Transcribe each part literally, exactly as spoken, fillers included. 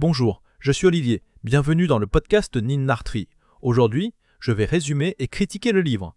Bonjour, je suis Olivier, bienvenue dans le podcast Ninartri. Aujourd'hui, je vais résumer et critiquer le livre.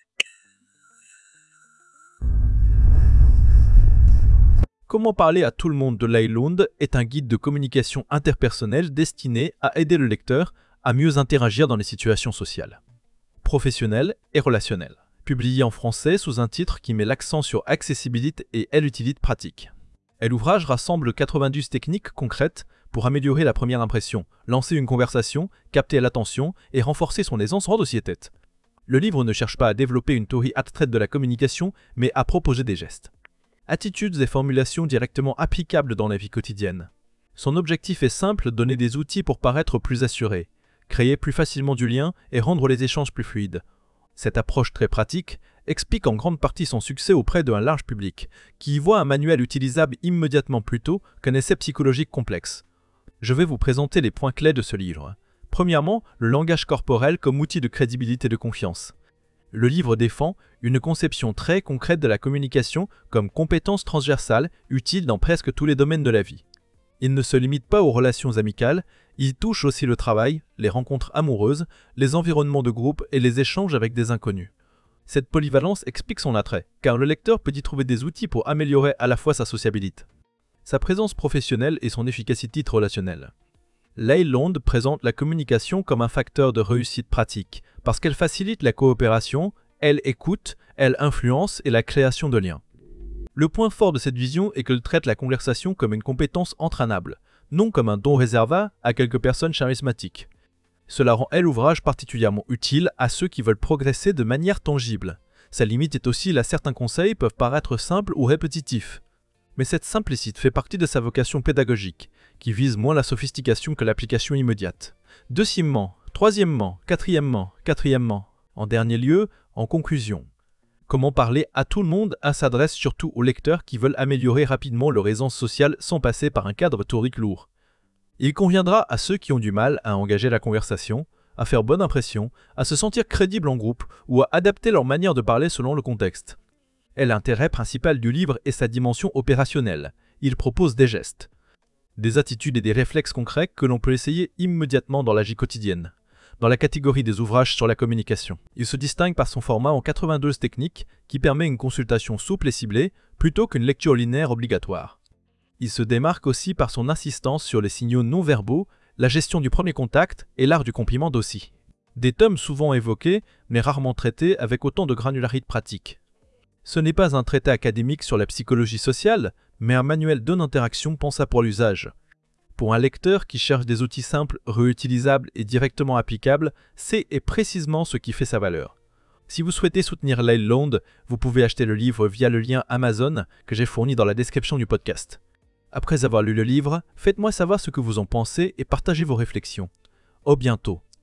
Comment parler à tout le monde de Lyle Lund est un guide de communication interpersonnelle destiné à aider le lecteur à mieux interagir dans les situations sociales, professionnelles et relationnelles. Publié en français sous un titre qui met l'accent sur accessibilité et utilité pratique. L'ouvrage rassemble quatre-vingt-douze techniques concrètes pour améliorer la première impression, lancer une conversation, capter l'attention et renforcer son aisance en dossier-tête. Le livre ne cherche pas à développer une théorie abstraite de la communication, mais à proposer des gestes, attitudes et formulations directement applicables dans la vie quotidienne. Son objectif est simple, donner des outils pour paraître plus assuré, créer plus facilement du lien et rendre les échanges plus fluides. Cette approche très pratique explique en grande partie son succès auprès d'un large public, qui y voit un manuel utilisable immédiatement plutôt qu'un essai psychologique complexe. Je vais vous présenter les points clés de ce livre. Premièrement, le langage corporel comme outil de crédibilité et de confiance. Le livre défend une conception très concrète de la communication comme compétence transversale utile dans presque tous les domaines de la vie. Il ne se limite pas aux relations amicales, il touche aussi le travail, les rencontres amoureuses, les environnements de groupe et les échanges avec des inconnus. Cette polyvalence explique son attrait, car le lecteur peut y trouver des outils pour améliorer à la fois sa sociabilité, sa présence professionnelle et son efficacité relationnelle. Lyle Lund présente la communication comme un facteur de réussite pratique, parce qu'elle facilite la coopération, elle écoute, elle influence et la création de liens. Le point fort de cette vision est qu'elle traite la conversation comme une compétence entraînable, non comme un don réservé à quelques personnes charismatiques. Cela rend l'ouvrage particulièrement utile à ceux qui veulent progresser de manière tangible. Sa limite est aussi là certains conseils peuvent paraître simples ou répétitifs. Mais cette simplicité fait partie de sa vocation pédagogique, qui vise moins la sophistication que l'application immédiate. Deuxièmement, troisièmement, quatrièmement, quatrièmement, en dernier lieu, en conclusion. Comment parler à tout le monde s'adresse surtout aux lecteurs qui veulent améliorer rapidement leur aisance sociale sans passer par un cadre théorique lourd. Il conviendra à ceux qui ont du mal à engager la conversation, à faire bonne impression, à se sentir crédibles en groupe ou à adapter leur manière de parler selon le contexte. Et l'intérêt principal du livre est sa dimension opérationnelle. Il propose des gestes, des attitudes et des réflexes concrets que l'on peut essayer immédiatement dans la vie quotidienne. Dans la catégorie des ouvrages sur la communication. Il se distingue par son format en quatre-vingt-douze techniques qui permet une consultation souple et ciblée plutôt qu'une lecture linéaire obligatoire. Il se démarque aussi par son insistance sur les signaux non-verbaux, la gestion du premier contact et l'art du compliment aussi. Des tomes souvent évoqués mais rarement traités avec autant de granularité pratique. Ce n'est pas un traité académique sur la psychologie sociale, mais un manuel d'une interaction pensé pour l'usage. Pour un lecteur qui cherche des outils simples, réutilisables et directement applicables, c'est et précisément ce qui fait sa valeur. Si vous souhaitez soutenir Lyle Lund, vous pouvez acheter le livre via le lien Amazon que j'ai fourni dans la description du podcast. Après avoir lu le livre, faites-moi savoir ce que vous en pensez et partagez vos réflexions. Au bientôt.